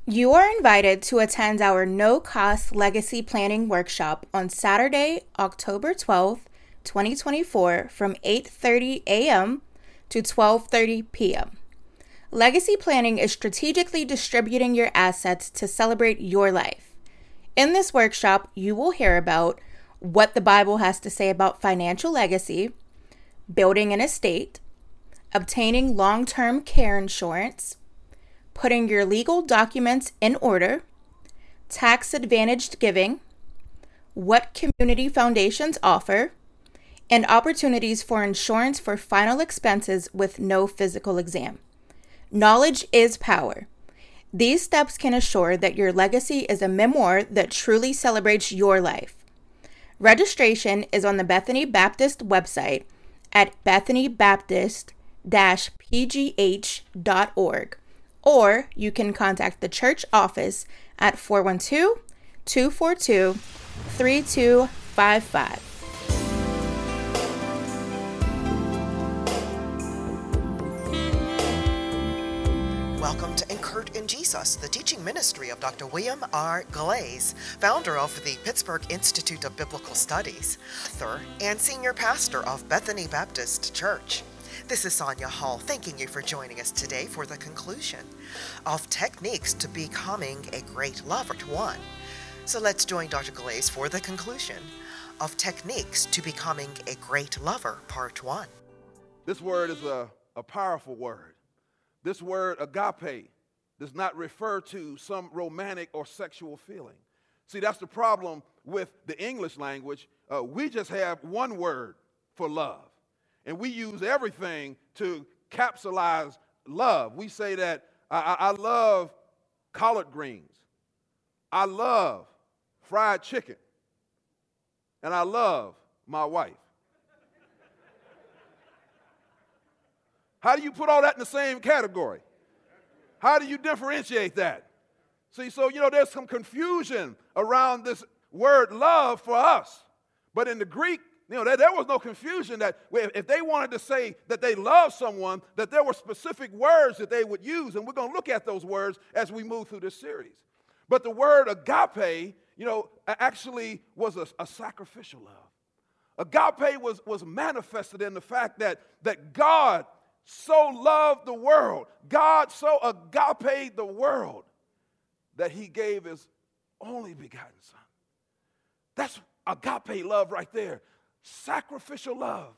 You are invited to attend our no-cost legacy planning workshop on Saturday, October 12th, 2024 from 8:30 a.m. to 12:30 p.m. Legacy planning is strategically distributing your assets to celebrate your life. In this workshop, you will hear about what the Bible has to say about financial legacy, building an estate, obtaining long-term care insurance, putting your legal documents in order, tax-advantaged giving, what community foundations offer, and opportunities for insurance for final expenses with no physical exam. Knowledge is power. These steps can assure that your legacy is a memoir that truly celebrates your life. Registration is on the Bethany Baptist website at bethanybaptist-pgh.org, or you can contact the church office at 412-242-3255. Welcome to Anchored in Jesus, the teaching ministry of Dr. William R. Glaze, founder of the Pittsburgh Institute of Biblical Studies, author, and senior pastor of Bethany Baptist Church. This is Sonia Hall, thanking you for joining us today for the conclusion of Techniques to Becoming a Great Lover 1. So let's join Dr. Glaze for the conclusion of Techniques to Becoming a Great Lover, Part 1. This word is a powerful word. This word, agape, does not refer to some romantic or sexual feeling. See, that's the problem with the English language. We just have one word for love. And we use everything to capsulize love. We say that I love collard greens. I love fried chicken. And I love my wife. How do you put all that in the same category? How do you differentiate that? See, so, there's some confusion around this word love for us. But in the Greek, there was no confusion that if they wanted to say that they love someone, that there were specific words that they would use. And we're going to look at those words as we move through this series. But the word agape, actually was a sacrificial love. Agape was manifested in the fact that God so loved the world, God so agaped the world, that he gave his only begotten son. That's agape love right there. Sacrificial love.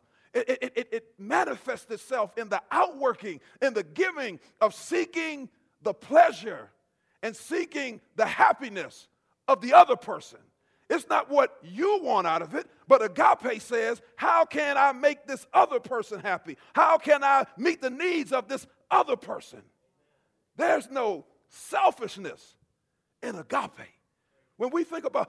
It manifests itself in the outworking, in the giving of seeking the pleasure and seeking the happiness of the other person. It's not what you want out of it, but agape says, how can I make this other person happy? How can I meet the needs of this other person? There's no selfishness in agape. When we think about,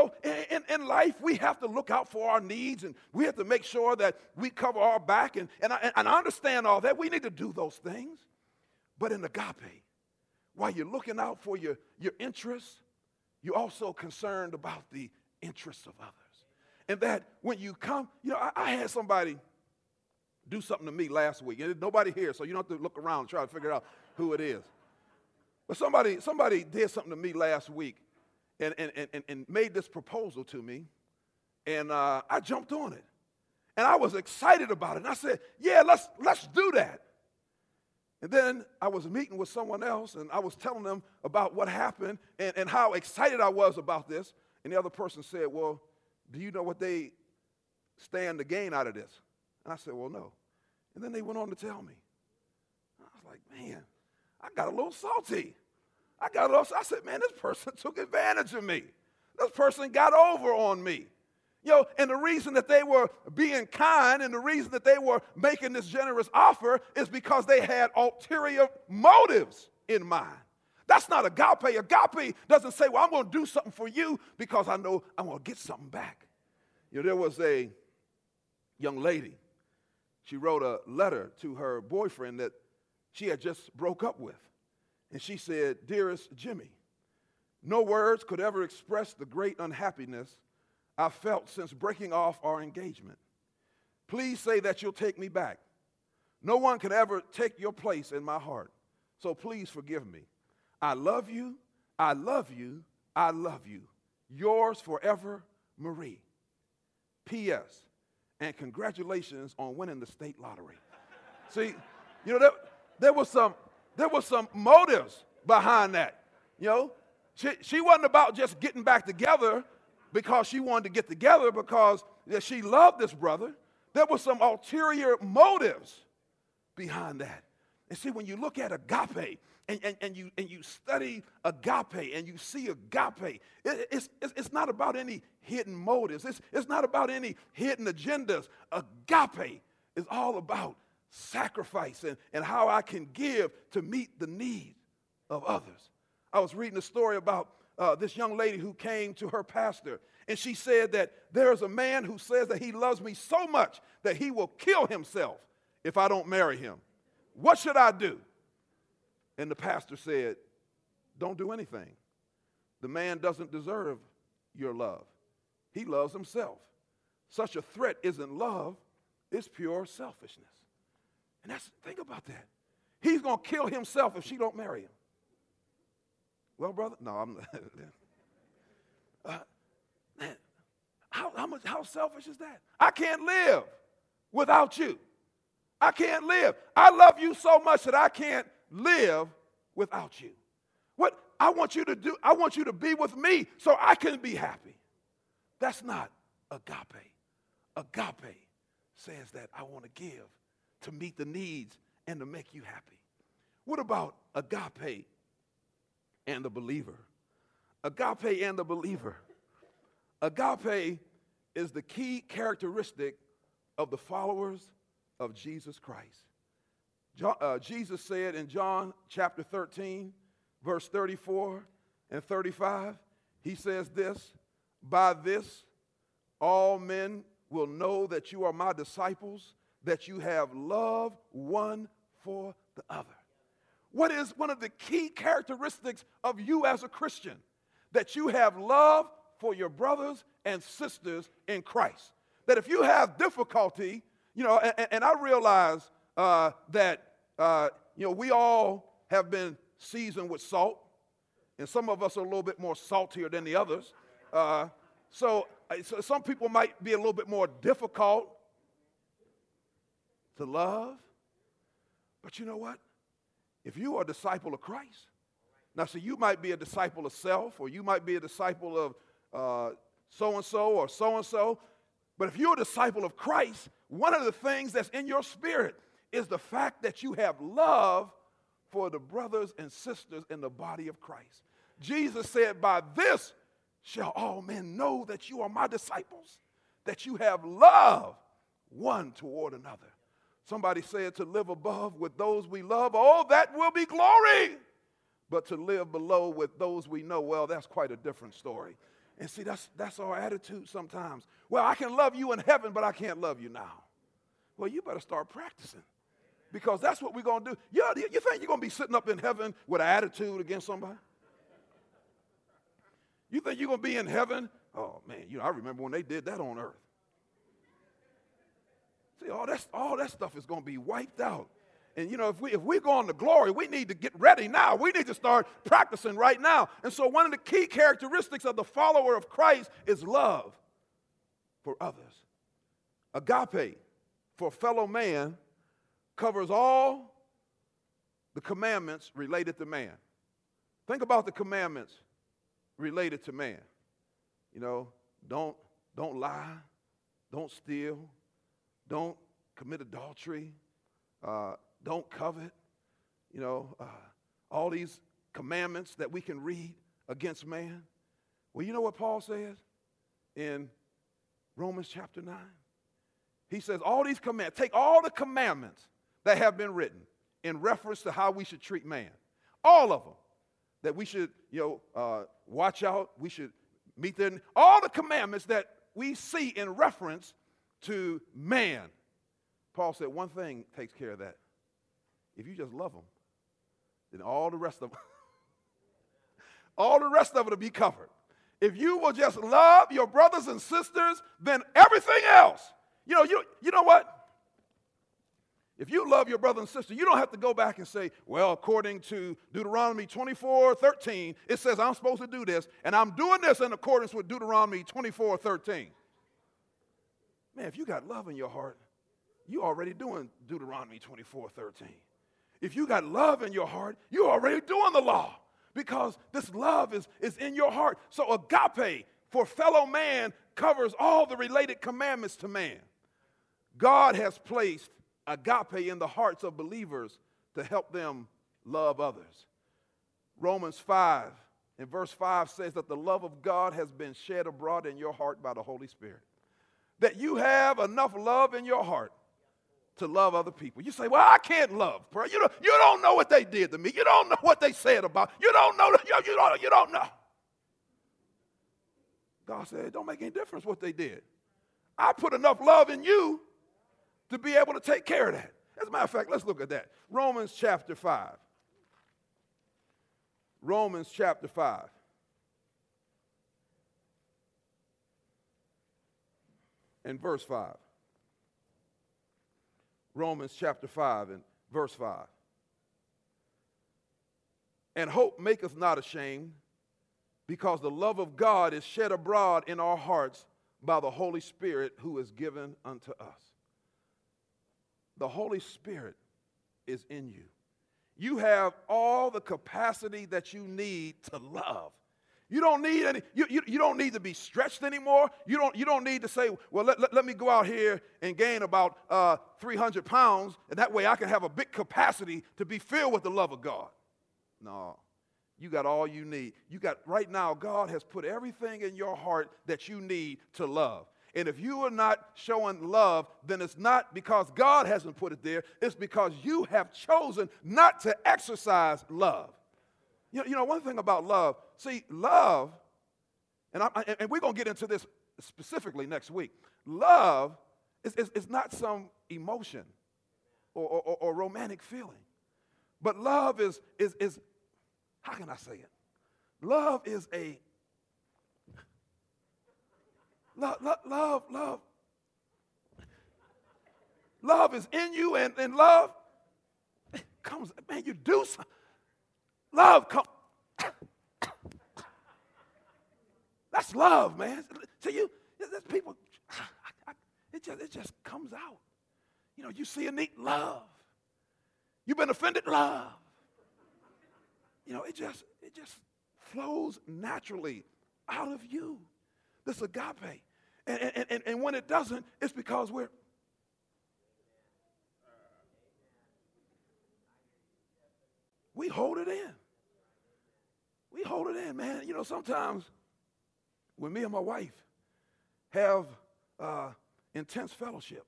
in life, we have to look out for our needs, and we have to make sure that we cover our back, and I understand all that. We need to do those things. But in agape, while you're looking out for your interests, you're also concerned about the interests of others. And that when you come, I had somebody do something to me last week, and there's nobody here, so you don't have to look around and try to figure out who it is. But somebody did something to me last week and made this proposal to me, and I jumped on it. And I was excited about it. And I said, yeah, let's do that. And then I was meeting with someone else, and I was telling them about what happened and how excited I was about this. And the other person said, well, do you know what they stand to gain out of this? And I said, well, no. And then they went on to tell me. I was like, man, I got a little salty. I said, man, this person took advantage of me. This person got over on me. And the reason that they were being kind and the reason that they were making this generous offer is because they had ulterior motives in mind. That's not agape. Agape doesn't say, well, I'm going to do something for you because I know I'm going to get something back. There was a young lady. She wrote a letter to her boyfriend that she had just broke up with. And she said, dearest Jimmy, no words could ever express the great unhappiness I felt since breaking off our engagement. Please say that you'll take me back. No one can ever take your place in my heart. So please forgive me. I love you I love you. I love you. Yours forever, Marie. P.S. And congratulations on winning the state lottery. See, you know, there was some motives behind that. You know, she wasn't about just getting back together because she wanted to get together because she loved this brother. There were some ulterior motives behind that. And see, when you look at agape and you study agape and you see agape, it's not about any hidden motives. It's not about any hidden agendas. Agape is all about sacrifice and how I can give to meet the needs of others. I was reading a story about this young lady who came to her pastor, and she said that there is a man who says that he loves me so much that he will kill himself if I don't marry him. What should I do? And the pastor said, don't do anything. The man doesn't deserve your love. He loves himself. Such a threat isn't love, it's pure selfishness. And think about that. He's going to kill himself if she don't marry him. Well, brother, no, I'm man, how selfish is that? I can't live without you. I can't live. I love you so much that I can't live without you. What I want you to do, I want you to be with me so I can be happy. That's not agape. Agape says that I want to give to meet the needs and to make you happy. What about agape and the believer? Agape and the believer. Agape is the key characteristic of the followers of Jesus Christ. Jesus said in John chapter 13, verse 34 and 35, he says this, by this all men will know that you are my disciples, that you have love one for the other. What is one of the key characteristics of you as a Christian? That you have love for your brothers and sisters in Christ. That if you have difficulty, you know, and I realize that, you know, we all have been seasoned with salt, and some of us are a little bit more saltier than the others. So some people might be a little bit more difficult to love. But you know what? If you are a disciple of Christ, now see, you might be a disciple of self, or you might be a disciple of so-and-so or so-and-so, but if you're a disciple of Christ, one of the things that's in your spirit is the fact that you have love for the brothers and sisters in the body of Christ. Jesus said, by this shall all men know that you are my disciples, that you have love one toward another. Somebody said to live above with those we love, oh, that will be glory. But to live below with those we know, well, that's quite a different story. And see, that's our attitude sometimes. Well, I can love you in heaven, but I can't love you now. Well, you better start practicing, because that's what we're going to do. You think you're going to be sitting up in heaven with an attitude against somebody? You think you're going to be in heaven? Oh, man, you know, I remember when they did that on earth. See, all that stuff is going to be wiped out. And, you know, if we're going to glory, we need to get ready now. We need to start practicing right now. And so one of the key characteristics of the follower of Christ is love for others. Agape for fellow man covers all the commandments related to man. Think about the commandments related to man. You know, don't lie, don't steal, don't commit adultery, don't covet, you know, all these commandments that we can read against man. Well, you know what Paul says in Romans chapter 9? He says all these commandments, take all the commandments that have been written in reference to how we should treat man, all of them, that we should, you know, watch out, we should meet them, all the commandments that we see in reference to man. Paul said one thing takes care of that. If you just love them, then all the rest of them, all the rest of it will be covered. If you will just love your brothers and sisters, then everything else, you know what? If you love your brother and sister, you don't have to go back and say, well, according to Deuteronomy 24:13, it says I'm supposed to do this, and I'm doing this in accordance with Deuteronomy 24:13. Man, if you got love in your heart, you're already doing Deuteronomy 24:13. If you got love in your heart, you're already doing the law because this love is in your heart. So agape for fellow man covers all the related commandments to man. God has placed agape in the hearts of believers to help them love others. Romans 5 in verse 5 says that the love of God has been shed abroad in your heart by the Holy Spirit. That you have enough love in your heart to love other people. You say, well, I can't love. Bro. You don't know what they did to me. You don't know what they said about. You don't know. You don't know. God said, it don't make any difference what they did. I put enough love in you to be able to take care of that. As a matter of fact, let's look at that. Romans chapter 5. Romans chapter 5. And verse 5. Romans chapter 5 and verse 5. And hope maketh not ashamed, because the love of God is shed abroad in our hearts by the Holy Spirit who is given unto us. The Holy Spirit is in you. You have all the capacity that you need to love. You don't need any. You don't need to be stretched anymore. You don't need to say, well, let me go out here and gain about 300 pounds, and that way I can have a big capacity to be filled with the love of God. No, you got all you need. You got right now. God has put everything in your heart that you need to love. And if you are not showing love, then it's not because God hasn't put it there. It's because you have chosen not to exercise love. You know, one thing about love, see, love, and we're going to get into this specifically next week. Love is not some emotion or romantic feeling. But love is how can I say it? Love is a Love is in you, and love comes, man, you do something. Love comes. That's love, man. See, there's people, it just comes out. You know, you see a need, love. You've been offended, love. You know, it just flows naturally out of you. This agape. And when it doesn't, it's because we hold it in. We hold it in, man. You know, sometimes when me and my wife have intense fellowship,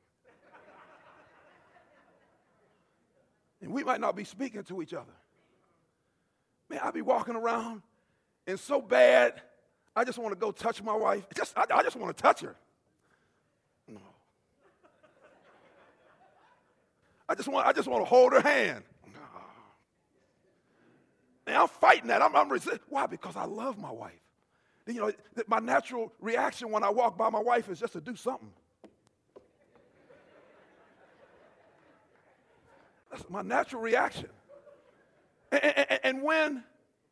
and we might not be speaking to each other, man, I be walking around and so bad, I just want to go touch my wife. I just want to touch her. No. I just want to hold her hand. No. And I'm fighting that. I'm resisting. Why? Because I love my wife. You know, my natural reaction when I walk by my wife is just to do something. That's my natural reaction. And when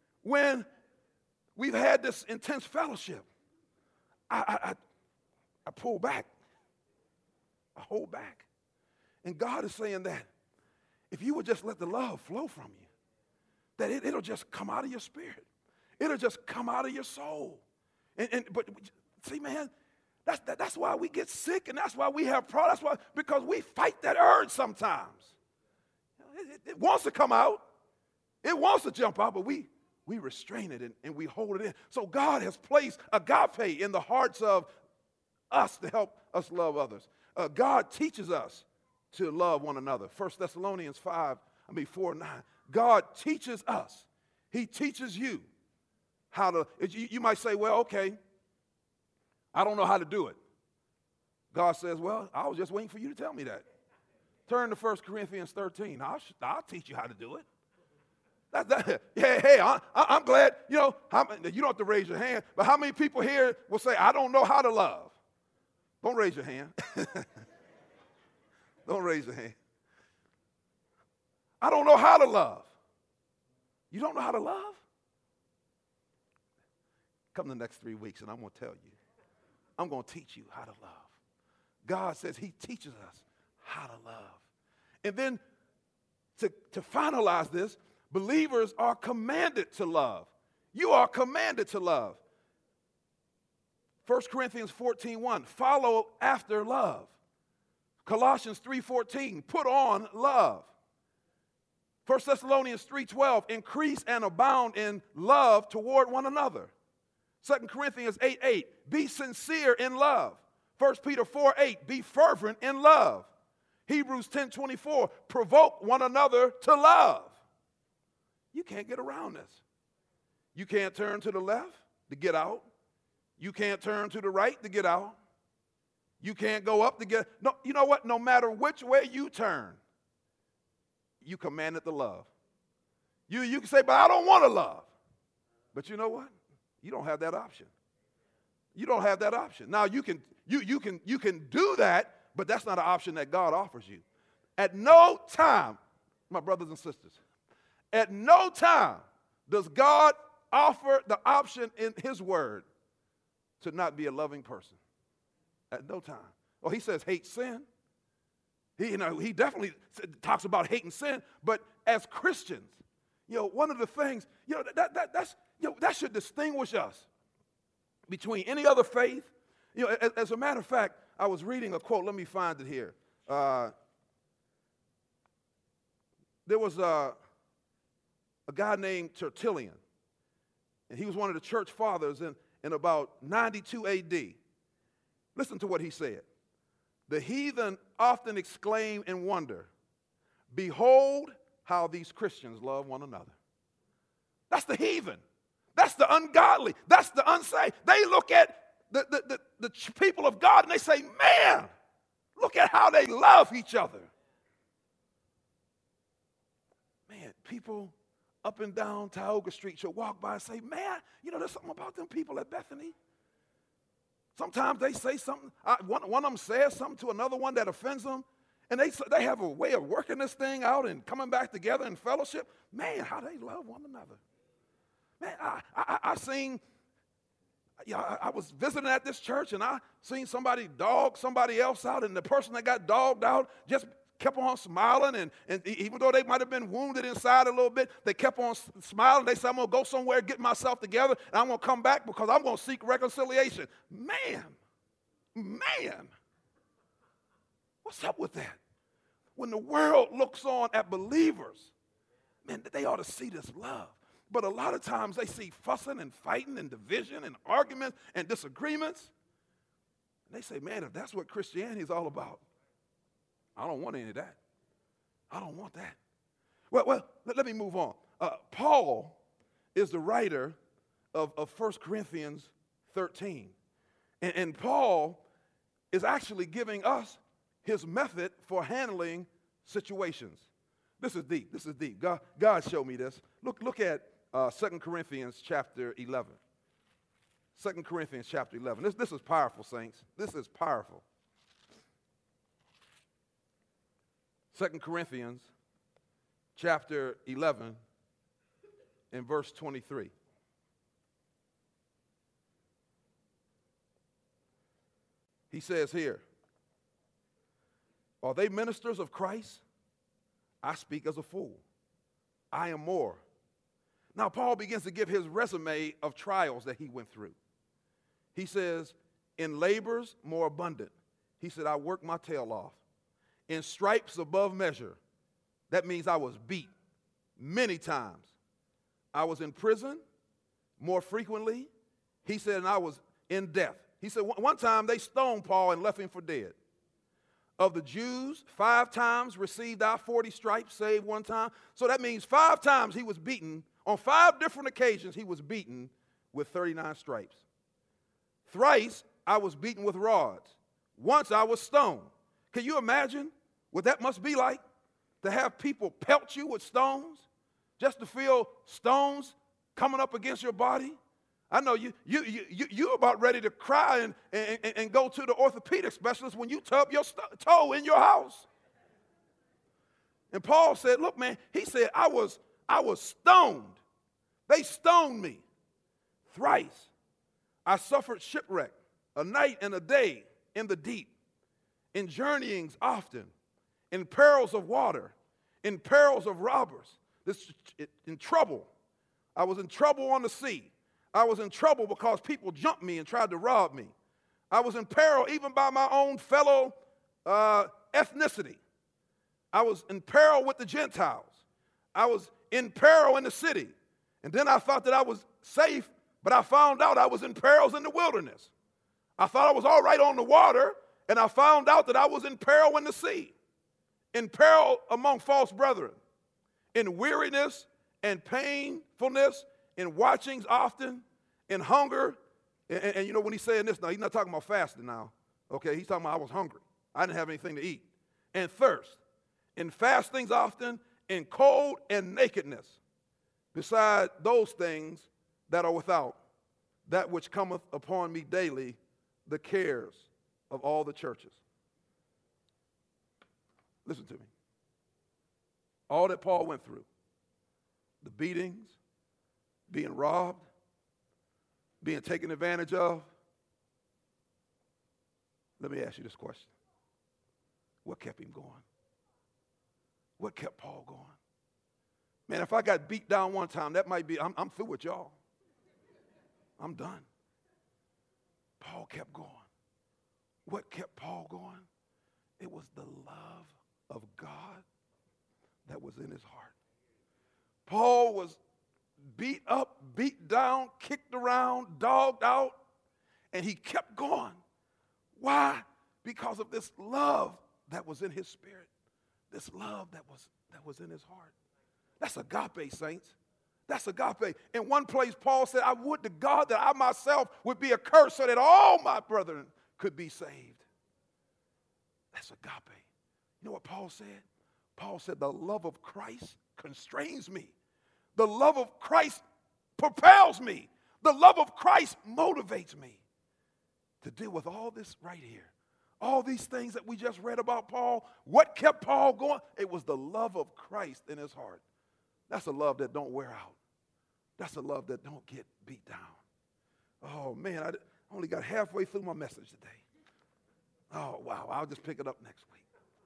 we've had this intense fellowship, I pull back. I hold back. And God is saying that if you would just let the love flow from you, that it'll just come out of your spirit. It'll just come out of your soul. But see, man, that's why we get sick, and that's why we have problems. That's why, because we fight that urge sometimes. It wants to come out. It wants to jump out, but we restrain it and we hold it in. So God has placed agape in the hearts of us to help us love others. God teaches us to love one another. 1 Thessalonians 4:9. God teaches us. He teaches you how to. You might say, well, okay, I don't know how to do it. God says, well, I was just waiting for you to tell me that. Turn to 1 Corinthians 13. I'll teach you how to do it. Hey, I'm glad, you don't have to raise your hand, but how many people here will say, I don't know how to love? Don't raise your hand. Don't raise your hand. I don't know how to love. You don't know how to love? Come the next 3 weeks and I'm going to tell you. I'm going to teach you how to love. God says he teaches us how to love. And then to finalize this, believers are commanded to love. You are commanded to love. 1 Corinthians 14:1, follow after love. Colossians 3:14, put on love. 1 Thessalonians 3:12, increase and abound in love toward one another. 2 Corinthians 8:8, be sincere in love. 1 Peter 4:8, be fervent in love. Hebrews 10:24, provoke one another to love. You can't get around this. You can't turn to the left to get out. You can't turn to the right to get out. You can't go up to get, no, you know what? No matter which way you turn, you commanded to love. You can say, but I don't want to love. But you know what? You don't have that option. You don't have that option. Now you can do that, but that's not an option that God offers you. At no time, my brothers and sisters, at no time does God offer the option in his word to not be a loving person. At no time. Well, he says hate sin. He definitely talks about hating sin, but as Christians, one of the things, that should distinguish us between any other faith. As a matter of fact, I was reading a quote. Let me find it here. There was a guy named Tertullian, and he was one of the church fathers in about 92 A.D. Listen to what he said. The heathen often exclaim in wonder, behold how these Christians love one another. That's the heathen. That's the ungodly. That's the unsaved. They look at the people of God and they say, man, look at how they love each other. Man, people up and down Tioga Street should walk by and say, man, there's something about them people at Bethany. Sometimes they say something, one of them says something to another one that offends them, and they have a way of working this thing out and coming back together in fellowship. Man, how they love one another. Man, I was visiting at this church, and I seen somebody dog somebody else out, and the person that got dogged out just kept on smiling, and even though they might have been wounded inside a little bit, they kept on smiling. They said, I'm going to go somewhere, get myself together, and I'm going to come back because I'm going to seek reconciliation. Man, what's up with that? When the world looks on at believers, man, they ought to see this love. But a lot of times they see fussing and fighting and division and arguments and disagreements. And they say, man, if that's what Christianity is all about, I don't want any of that. I don't want that. Well, let me move on. Paul is the writer of 1 Corinthians 13. And Paul is actually giving us his method for handling situations. This is deep. This is deep. God showed me this. Look at 2 Corinthians chapter 11. 2 Corinthians chapter 11. This is powerful, saints. This is powerful. 2 Corinthians chapter 11 and verse 23. He says here, are they ministers of Christ? I speak as a fool. I am more. Now, Paul begins to give his resume of trials that he went through. He says, in labors more abundant. He said, I worked my tail off. In stripes above measure. That means I was beat many times. I was in prison more frequently. He said, and I was in death. He said, one time they stoned Paul and left him for dead. Of the Jews, 5 times received I 40 stripes, save one time. So that means 5 times he was beaten. On 5 different occasions, he was beaten with 39 stripes. Thrice, I was beaten with rods. Once, I was stoned. Can you imagine what that must be like? To have people pelt you with stones, just to feel stones coming up against your body? I know you're about ready to cry and go to the orthopedic specialist when you tub your toe in your house. And Paul said, look, man, he said, I was stoned. They stoned me thrice. I suffered shipwreck, a night and a day in the deep, in journeyings often, in perils of water, in perils of robbers, in trouble. I was in trouble on the sea. I was in trouble because people jumped me and tried to rob me. I was in peril even by my own fellow ethnicity. I was in peril with the Gentiles. I was in peril in the city. And then I thought that I was safe, but I found out I was in perils in the wilderness. I thought I was all right on the water, and I found out that I was in peril in the sea, in peril among false brethren, in weariness and painfulness, in watchings often, in hunger. And you know, when he's saying this now, he's not talking about fasting now. Okay, he's talking about I was hungry. I didn't have anything to eat. And thirst, in fastings often, in cold and nakedness, beside those things that are without, that which cometh upon me daily, the cares of all the churches. Listen to me. All that Paul went through, the beatings, being robbed, being taken advantage of. Let me ask you this question. What kept him going? What kept Paul going? Man, if I got beat down one time, that might be, I'm through with y'all. I'm done. Paul kept going. What kept Paul going? It was the love of God that was in his heart. Paul was beat up, beat down, kicked around, dogged out, and he kept going. Why? Because of this love that was in his spirit, this love that was in his heart. That's agape, saints. That's agape. In one place, Paul said, I would to God that I myself would be accursed so that all my brethren could be saved. That's agape. You know what Paul said? Paul said, the love of Christ constrains me. The love of Christ propels me. The love of Christ motivates me to deal with all this right here. All these things that we just read about Paul. What kept Paul going? It was the love of Christ in his heart. That's a love that don't wear out. That's a love that don't get beat down. Oh, man, I only got halfway through my message today. Oh, wow, I'll just pick it up next week.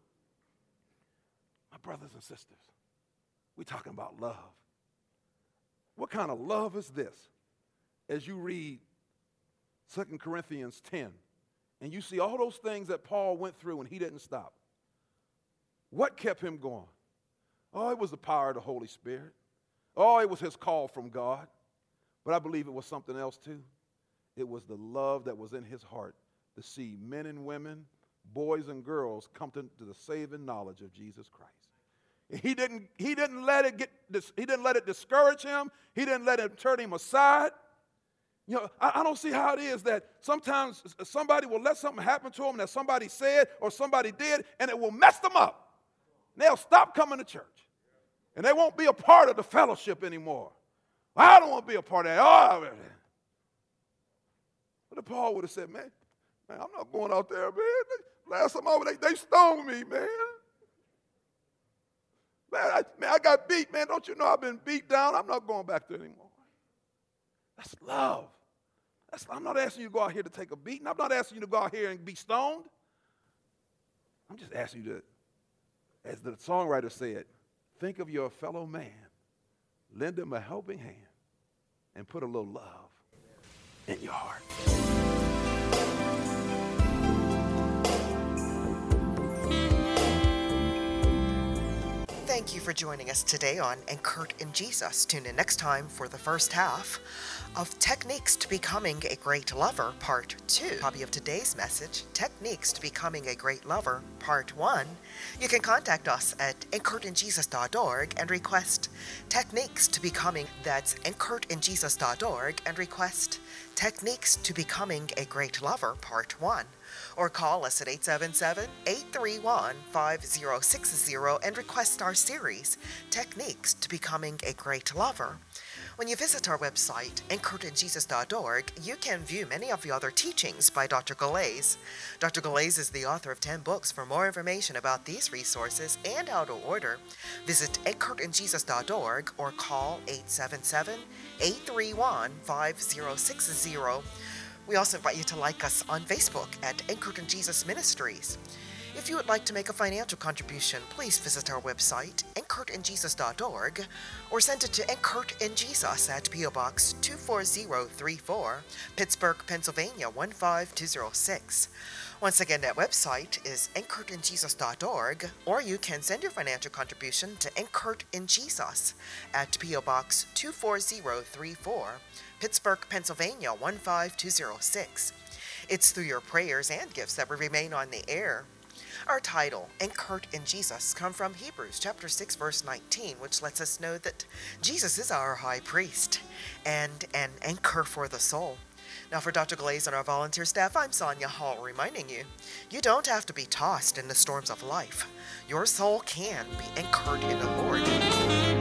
My brothers and sisters, we're talking about love. What kind of love is this? As you read 2 Corinthians 10, and you see all those things that Paul went through and he didn't stop. What kept him going? Oh, it was the power of the Holy Spirit. Oh, it was his call from God. But I believe it was something else too. It was the love that was in his heart to see men and women, boys and girls come to the saving knowledge of Jesus Christ. He didn't let it discourage him. He didn't let it turn him aside. You know, I don't see how it is that sometimes somebody will let something happen to them that somebody said or somebody did, and it will mess them up. They'll stop coming to church. And they won't be a part of the fellowship anymore. I don't want to be a part of that. Oh, but if Paul would have said, man, I'm not going out there, man. Last time I was, they stoned me, man. Man, I got beat, man. Don't you know I've been beat down? I'm not going back there anymore. That's love. I'm not asking you to go out here to take a beating. I'm not asking you to go out here and be stoned. I'm just asking you to, as the songwriter said, think of your fellow man, lend him a helping hand, and put a little love in your heart. Thank you for joining us today on Anchored in Jesus. Tune in next time for the first half of Techniques to Becoming a Great Lover, Part 2. Copy of today's message, Techniques to Becoming a Great Lover, Part 1. You can contact us at anchoredinjesus.org and request Techniques to Becoming, that's anchoredinjesus.org, and request Techniques to Becoming a Great Lover, Part 1. Or call us at 877-831-5060 and request our series, Techniques to Becoming a Great Lover. When you visit our website, anchoredinjesus.org, you can view many of the other teachings by Dr. Galais. Dr. Galais is the author of 10 books. For more information about these resources and how to order, visit anchoredinjesus.org or call 877-831-5060. We also invite you to like us on Facebook at Anchored in Jesus Ministries. If you would like to make a financial contribution, please visit our website, anchoredinjesus.org, or send it to Anchored in Jesus at P.O. Box 24034, Pittsburgh, Pennsylvania 15206. Once again, that website is anchoredinjesus.org, or you can send your financial contribution to Anchored in Jesus at P.O. Box 24034, Pittsburgh, Pennsylvania 15206. It's through your prayers and gifts that we remain on the air. Our title, Anchored in Jesus, comes from Hebrews chapter 6, verse 19, which lets us know that Jesus is our high priest and an anchor for the soul. Now for Dr. Galais and our volunteer staff, I'm Sonia Hall, reminding you, you don't have to be tossed in the storms of life. Your soul can be anchored in the Lord.